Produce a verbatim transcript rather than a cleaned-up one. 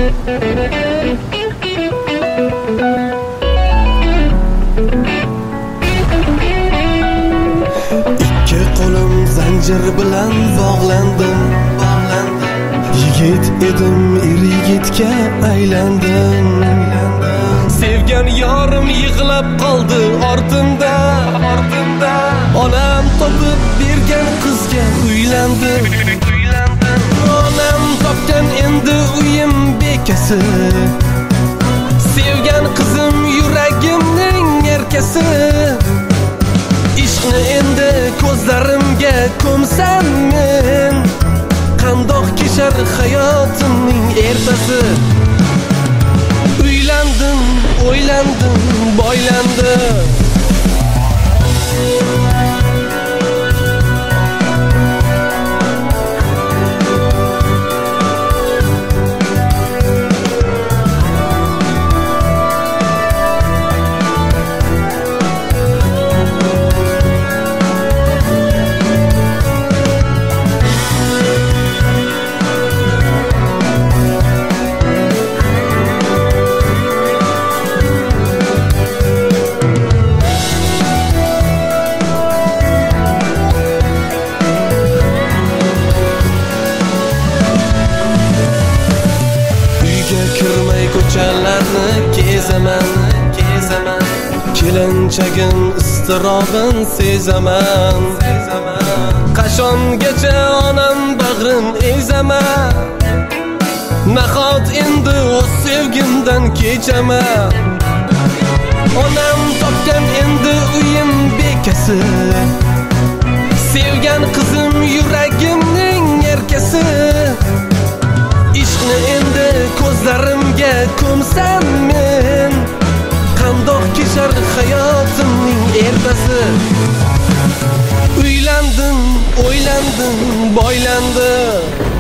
Ikki qo'lim zanjir bilan bog'landim, bog'landim. Yigit edim, er yigitga aylandim. Sevgan yorim yig'lab qoldi ortimda, ortimda. Onam topib bergan qizga uylandim, uylandim. Onam topgan endi uyim bekasi. Sevgan qizim yuragimning erkasi. Ishqni endi ko'zlarimga ko'msam men, qandoq kechar hayotimning ertasi. Uylandim, o'ylandim, boylandim. Ko'chalarni kezaman, kezaman. Kelinchagim istirobin sezaman, sezaman. Qachongacha onam bag'rin ezaman? Nahot endi o'z sevgimdan kechaman? Onam topgan endi uyim bekasi. Sevgan qizim yuragimning erkasi. Ishqni endi ko'zlarimga ko'msam men, qandoq kechar hayotimning ertasi. Uylandim, o'ylandim, boylandim.